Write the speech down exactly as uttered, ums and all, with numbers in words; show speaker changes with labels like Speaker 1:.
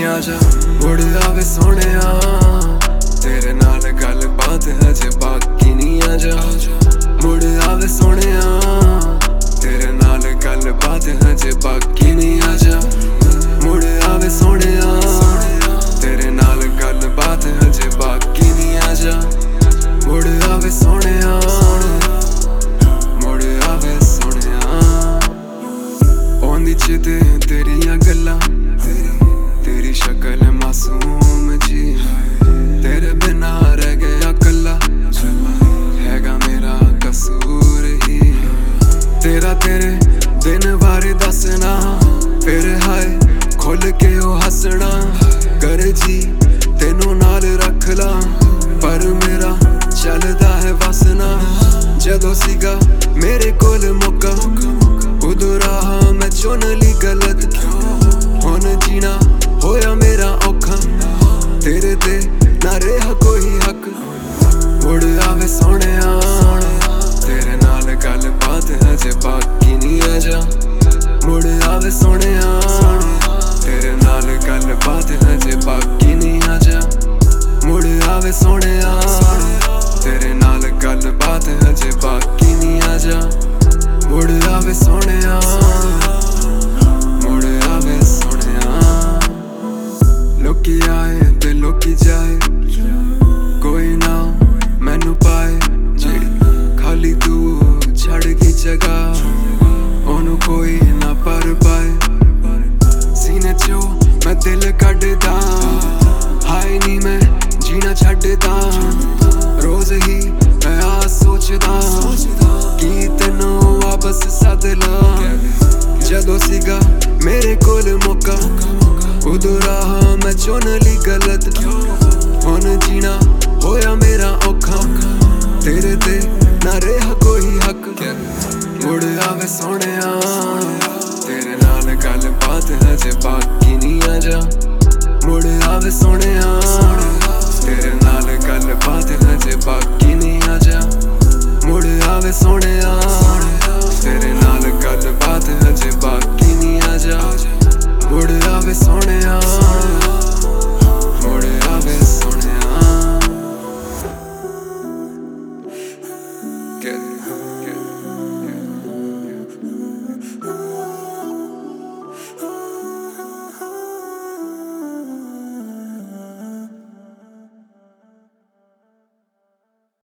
Speaker 1: आजा मुड़ आवे सोहणिया तेरे नाल गल बात हजे बाकी नहीं आजा मुड़ आवे सोहणिया तेरे नाल गल बात हजे बाकी नहीं आजा मुड़ आवे सोहणिया तेरे नाल गल बात हजे बाकी नहीं आजा मुड़ आवे सोहणिया मुड़ आवे सोहणिया ओंदी चिते तेरियां गल्लां तेरी शक्ल मासूम जी तेरे बिना रह गया कल्ला हैगा मेरा कसूर ही तेरा तेरे दिन बारे दसना फिर हाय खुल के ओ हसना कर जी तेनू नाल रख ला पर मेरा चलदा है वसना जदों सीगा मेरे कोल मौका उदों राह मैं चुन ली गलत हुण जीना होया मेरा औखा तेरे ते ना रहा कोई हक मुड़ आवे सोहणिया तेरे नाल गल बात हजे बाकी नहीं आजा मुड़ आवे सोहणिया तेरे नाल गल बात हजे बाकी नहीं आजा मुड़ आवे सोहणिया तेरे नाल गल बात हजे बाकी नहीं आजा मुड़ आवे सोहणिया मुड़ आवे सोहणिया लोकी आए ते लोकी जाए कोई ना मैनू पाए जेड़ी खाली तू छड़ की जगह ओनू कोई ना पर पाए सीने चो मैं दिल कड्डदा हाय नी मैं जीना छड्डदा रोज ही मैं आ सोचदा कि तैनू वापस सद ला जदों सीगा मेरे कोल मौका उदों राह मैं चुन